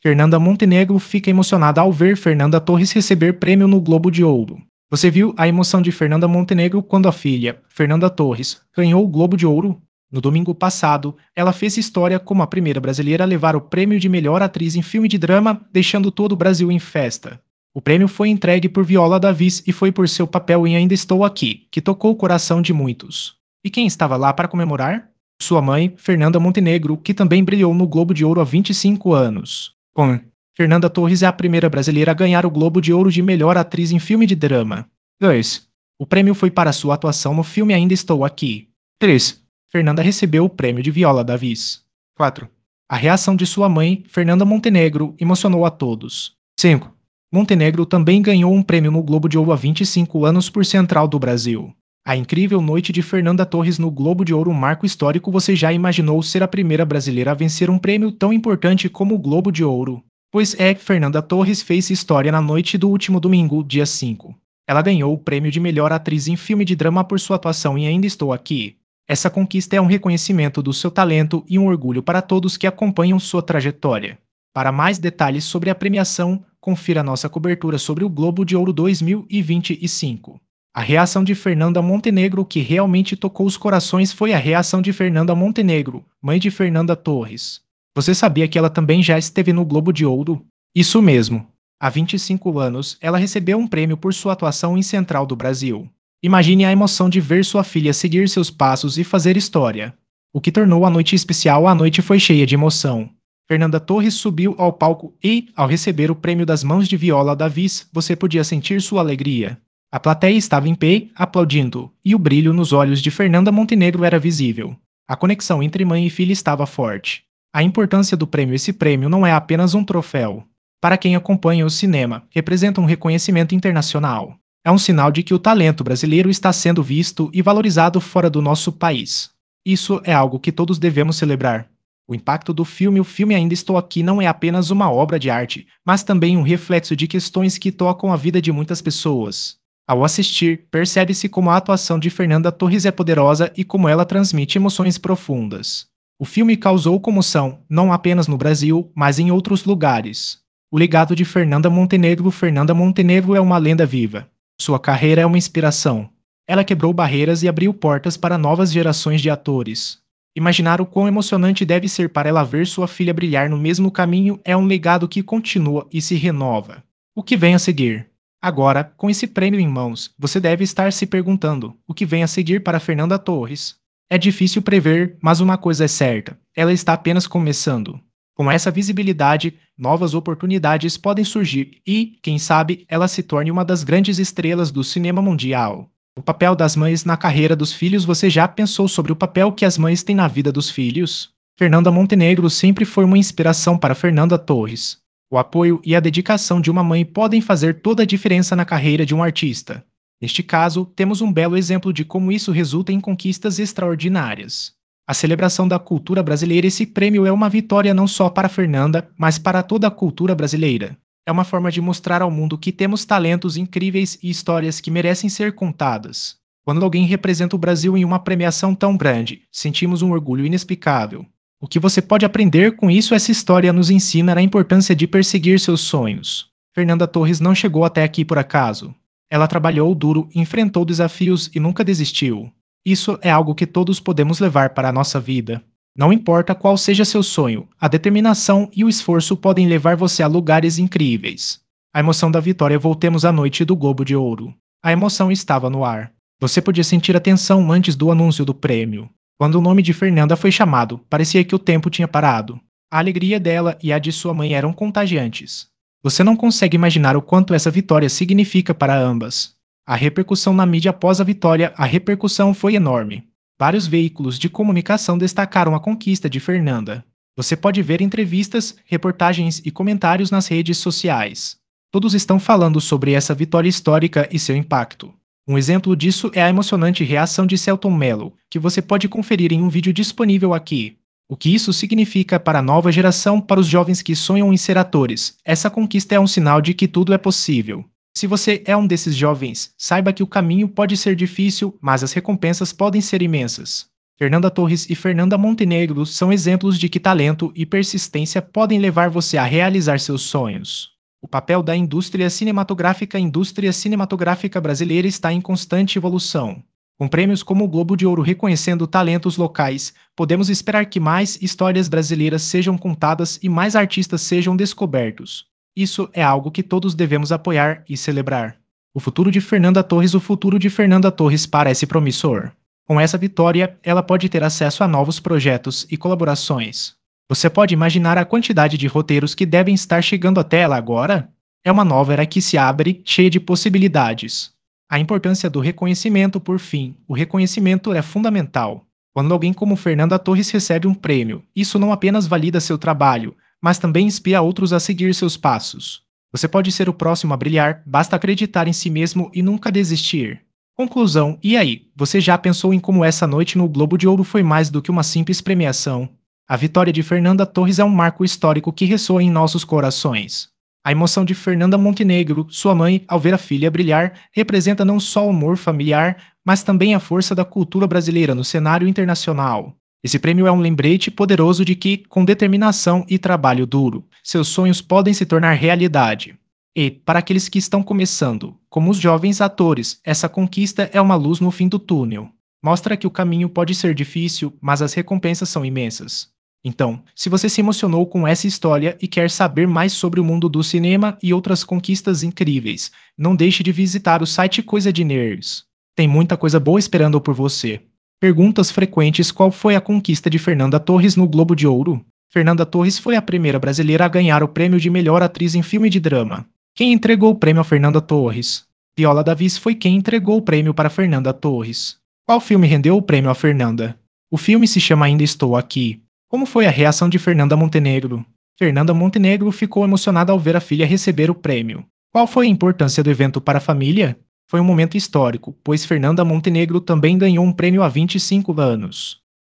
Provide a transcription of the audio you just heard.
Fernanda Montenegro fica emocionada ao ver Fernanda Torres receber prêmio no Globo de Ouro. Você viu a emoção de Fernanda Montenegro quando a filha, Fernanda Torres, ganhou o Globo de Ouro? No domingo passado, ela fez história como a primeira brasileira a levar o prêmio de melhor atriz em filme de drama, deixando todo o Brasil em festa. O prêmio foi entregue por Viola Davis e foi por seu papel em Ainda Estou Aqui, que tocou o coração de muitos. E quem estava lá para comemorar? Sua mãe, Fernanda Montenegro, que também brilhou no Globo de Ouro há 25 anos. Bom, Fernanda Torres é a primeira brasileira a ganhar o Globo de Ouro de melhor atriz em filme de drama. 2. O prêmio foi para sua atuação no filme Ainda Estou Aqui. 3. Fernanda recebeu o prêmio de Viola Davis. 4. A reação de sua mãe, Fernanda Montenegro, emocionou a todos. 5. Montenegro também ganhou um prêmio no Globo de Ouro há 25 anos por Central do Brasil. A incrível noite de Fernanda Torres no Globo de Ouro, um marco histórico. Você já imaginou ser a primeira brasileira a vencer um prêmio tão importante como o Globo de Ouro? Pois é, Fernanda Torres fez história na noite do último domingo, dia 5. Ela ganhou o prêmio de melhor atriz em filme de drama por sua atuação em Ainda Estou Aqui. Essa conquista é um reconhecimento do seu talento e um orgulho para todos que acompanham sua trajetória. Para mais detalhes sobre a premiação, confira nossa cobertura sobre o Globo de Ouro 2025. A reação de Fernanda Montenegro que realmente tocou os corações foi a reação de Fernanda Montenegro, mãe de Fernanda Torres. Você sabia que ela também já esteve no Globo de Ouro? Isso mesmo. Há 25 anos, ela recebeu um prêmio por sua atuação em Central do Brasil. Imagine a emoção de ver sua filha seguir seus passos e fazer história. O que tornou a noite especial, a noite foi cheia de emoção. Fernanda Torres subiu ao palco e, ao receber o prêmio das mãos de Viola Davis, você podia sentir sua alegria. A plateia estava em pé, aplaudindo, e o brilho nos olhos de Fernanda Montenegro era visível. A conexão entre mãe e filha estava forte. A importância do prêmio. Esse prêmio não é apenas um troféu. Para quem acompanha o cinema, representa um reconhecimento internacional. É um sinal de que o talento brasileiro está sendo visto e valorizado fora do nosso país. Isso é algo que todos devemos celebrar. O impacto do filme, o filme Ainda Estou Aqui, não é apenas uma obra de arte, mas também um reflexo de questões que tocam a vida de muitas pessoas. Ao assistir, percebe-se como a atuação de Fernanda Torres é poderosa e como ela transmite emoções profundas. O filme causou comoção, não apenas no Brasil, mas em outros lugares. O legado de Fernanda Montenegro é uma lenda viva. Sua carreira é uma inspiração. Ela quebrou barreiras e abriu portas para novas gerações de atores. Imaginar o quão emocionante deve ser para ela ver sua filha brilhar no mesmo caminho é um legado que continua e se renova. O que vem a seguir? Agora, com esse prêmio em mãos, você deve estar se perguntando: o que vem a seguir para Fernanda Torres? É difícil prever, mas uma coisa é certa: ela está apenas começando. Com essa visibilidade, novas oportunidades podem surgir e, quem sabe, ela se torne uma das grandes estrelas do cinema mundial. O papel das mães na carreira dos filhos. Você já pensou sobre o papel que as mães têm na vida dos filhos? Fernanda Montenegro sempre foi uma inspiração para Fernanda Torres. O apoio e a dedicação de uma mãe podem fazer toda a diferença na carreira de um artista. Neste caso, temos um belo exemplo de como isso resulta em conquistas extraordinárias. A celebração da cultura brasileira. Esse prêmio é uma vitória não só para Fernanda, mas para toda a cultura brasileira. É uma forma de mostrar ao mundo que temos talentos incríveis e histórias que merecem ser contadas. Quando alguém representa o Brasil em uma premiação tão grande, sentimos um orgulho inexplicável. O que você pode aprender com isso? Essa história nos ensina a importância de perseguir seus sonhos. Fernanda Torres não chegou até aqui por acaso. Ela trabalhou duro, enfrentou desafios e nunca desistiu. Isso é algo que todos podemos levar para a nossa vida. Não importa qual seja seu sonho, a determinação e o esforço podem levar você a lugares incríveis. A emoção da vitória. Voltemos à noite do Globo de Ouro. A emoção estava no ar. Você podia sentir a tensão antes do anúncio do prêmio. Quando o nome de Fernanda foi chamado, parecia que o tempo tinha parado. A alegria dela e a de sua mãe eram contagiantes. Você não consegue imaginar o quanto essa vitória significa para ambas. A repercussão na mídia após a vitória. A repercussão foi enorme. Vários veículos de comunicação destacaram a conquista de Fernanda. Você pode ver entrevistas, reportagens e comentários nas redes sociais. Todos estão falando sobre essa vitória histórica e seu impacto. Um exemplo disso é a emocionante reação de Selton Mello, que você pode conferir em um vídeo disponível aqui. O que isso significa para a nova geração, para os jovens que sonham em ser atores? Essa conquista é um sinal de que tudo é possível. Se você é um desses jovens, saiba que o caminho pode ser difícil, mas as recompensas podem ser imensas. Fernanda Torres e Fernanda Montenegro são exemplos de que talento e persistência podem levar você a realizar seus sonhos. O papel da indústria cinematográfica brasileira está em constante evolução. Com prêmios como o Globo de Ouro reconhecendo talentos locais, podemos esperar que mais histórias brasileiras sejam contadas e mais artistas sejam descobertos. Isso é algo que todos devemos apoiar e celebrar. O futuro de Fernanda Torres parece promissor. Com essa vitória, ela pode ter acesso a novos projetos e colaborações. Você pode imaginar a quantidade de roteiros que devem estar chegando até ela agora? É uma nova era que se abre, cheia de possibilidades. A importância do reconhecimento, por fim. O reconhecimento é fundamental. Quando alguém como Fernanda Torres recebe um prêmio, isso não apenas valida seu trabalho, mas também inspira outros a seguir seus passos. Você pode ser o próximo a brilhar, basta acreditar em si mesmo e nunca desistir. Conclusão: e aí, você já pensou em como essa noite no Globo de Ouro foi mais do que uma simples premiação? A vitória de Fernanda Torres é um marco histórico que ressoa em nossos corações. A emoção de Fernanda Montenegro, sua mãe, ao ver a filha brilhar, representa não só o amor familiar, mas também a força da cultura brasileira no cenário internacional. Esse prêmio é um lembrete poderoso de que, com determinação e trabalho duro, seus sonhos podem se tornar realidade. E, para aqueles que estão começando, como os jovens atores, essa conquista é uma luz no fim do túnel. Mostra que o caminho pode ser difícil, mas as recompensas são imensas. Então, se você se emocionou com essa história e quer saber mais sobre o mundo do cinema e outras conquistas incríveis, não deixe de visitar o site Coisa de Nerds. Tem muita coisa boa esperando por você. Perguntas frequentes: qual foi a conquista de Fernanda Torres no Globo de Ouro? Fernanda Torres foi a primeira brasileira a ganhar o prêmio de melhor atriz em filme de drama. Quem entregou o prêmio a Fernanda Torres? Viola Davis foi quem entregou o prêmio para Fernanda Torres. Qual filme rendeu o prêmio a Fernanda? O filme se chama Ainda Estou Aqui. Como foi a reação de Fernanda Montenegro? Fernanda Montenegro ficou emocionada ao ver a filha receber o prêmio. Qual foi a importância do evento para a família? Foi um momento histórico, pois Fernanda Montenegro também ganhou um prêmio há 25 anos.